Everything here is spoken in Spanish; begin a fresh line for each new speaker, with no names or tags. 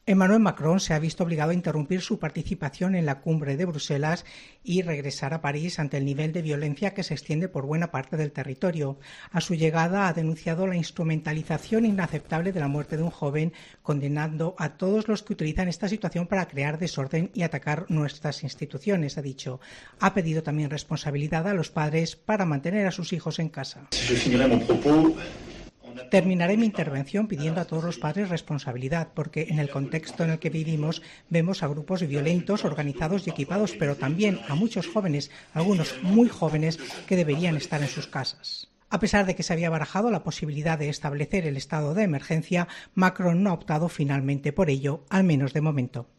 Emmanuel Macron se ha visto obligado a interrumpir su participación en la cumbre de Bruselas y regresar a París ante el nivel de violencia que se extiende por buena parte del territorio. A su llegada ha denunciado la instrumentalización inaceptable de la muerte de un joven, condenando a todos los que utilizan esta situación para crear desorden y atacar nuestras instituciones, ha dicho. Ha pedido también responsabilidad a los padres para mantener a sus hijos en casa. Terminaré mi intervención pidiendo a todos los padres responsabilidad, porque en el contexto en el que vivimos vemos a grupos violentos, organizados y equipados, pero también a muchos jóvenes, algunos muy jóvenes, que deberían estar en sus casas. A pesar de que se había barajado la posibilidad de establecer el estado de emergencia, Macron no ha optado finalmente por ello, al menos de momento.